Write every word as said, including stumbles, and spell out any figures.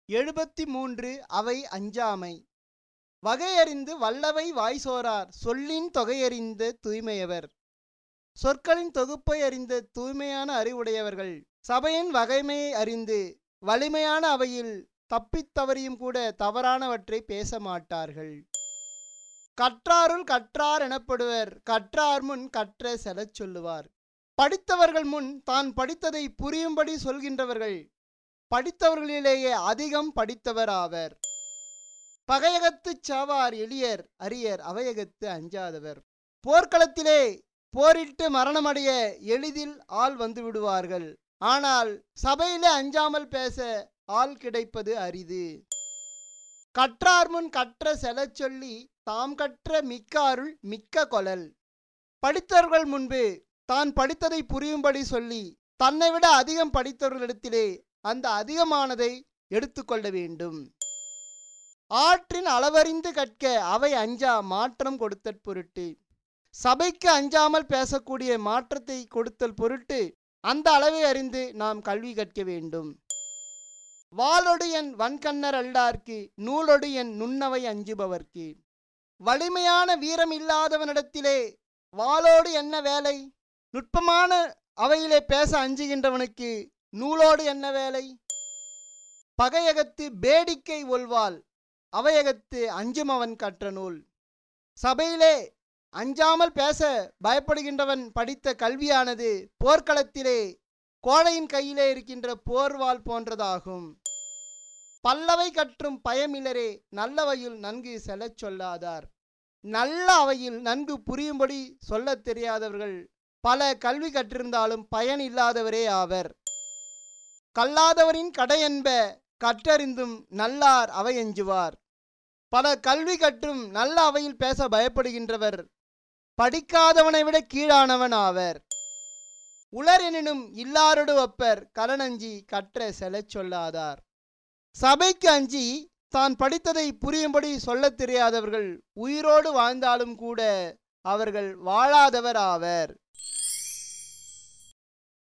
எழுபத்தி மூன்று அவை அஞ்சாமை. வகையறிந்து வல்லவை வாய்சோரார் சொல்லின் தொகையறிந்த தூய்மையவர். சொற்களின் தொகுப்பை அறிந்த தூய்மையான அறிவுடையவர்கள் சபையின் வகைமையை அறிந்து வலிமையான அவையில் தப்பித் தவறியும் கூட தவறானவற்றை பேச மாட்டார்கள். கற்றாருள் கற்றார் எனப்படுவர், கற்றார் முன் கற்ற செலச் சொல்லுவார். படித்தவர்கள் முன் தான் படித்ததை புரியும்படி சொல்கின்றவர்கள் படித்தவர்களிலேயே அதிகம் படித்தவர் ஆவர். பகையகத்துச் சாவார் எளியர் அரியர் அவையகத்து அஞ்சாதவர். போர்க்களத்திலே போரிட்டு மரணமடைய எளிதில் ஆள் வந்து விடுவார்கள். ஆனால் சபையிலே அஞ்சாமல் பேச ஆள் கிடைப்பது அரிது. கற்றார் முன் கற்ற செலச் சொல்லி தாம் கற்ற மிக்க அருள் மிக்க கொளல். படித்தவர்கள் முன்பு தான் படித்ததை புரியும்படி சொல்லி தன்னை விட அதிகம் படித்தவர்களிடத்திலே அந்த அதிகமானதை எடுத்துக்கொள்ள வேண்டும். ஆற்றின் அளவறிந்து கற்க அவை அஞ்சா மாற்றம் கொடுத்தற் பொருட்டு. சபைக்கு அஞ்சாமல் பேசக்கூடிய மாற்றத்தை கொடுத்தல் பொருட்டு அந்த அளவை அறிந்து நாம் கல்வி கற்க வேண்டும். வாளொடு என் வன்கண்ணர் அல்லார்க்கு நூலொடு என் நுண்ணவை அஞ்சுபவர்க்கு. வலிமையான வீரம் இல்லாதவனிடத்திலே வாளோடு என்ன வேலை? நுட்பமான அவையிலே பேச அஞ்சுகின்றவனுக்கு நூலோடு என்ன வேலை? பகையகத்து பேடிக்கை ஒல்வாள் அவையகத்து அஞ்சுமவன் கற்ற நூல். சபையிலே அஞ்சாமல் பேச பயப்படுகின்றவன் படித்த கல்வியானது போர்க்களத்திலே கோழையின் கையிலே இருக்கின்ற போர்வாள் போன்றதாகும். பல்லவை கற்றும் பயமில்லரே நல்லவையில் நன்கு செலச் சொல்லாதார். நல்ல அவையில் நன்கு புரியும்படி சொல்லத் தெரியாதவர்கள் பல கல்வி கற்றிருந்தாலும் பயன் இல்லாதவரே ஆவர். கல்லாதவரின் கடையென்ப கற்றறிந்தும் நல்லார் அவையஞ்சுவார். பல கல்வி கற்றும் நல்ல அவையில் பேச பயப்படுகின்றவர் படிக்காதவனை விட கீழானவன் ஆவர். உளர் எனினும் இல்லாரொடு ஒப்பர் கலனஞ்சி கற்ற செலச் சொல்லாதார். சபைக்கு அஞ்சி தான் படித்ததை புரியும்படி சொல்லத் தெரியாதவர்கள் உயிரோடு வாழ்ந்தாலும் கூட அவர்கள் வாழாதவர் ஆவர்.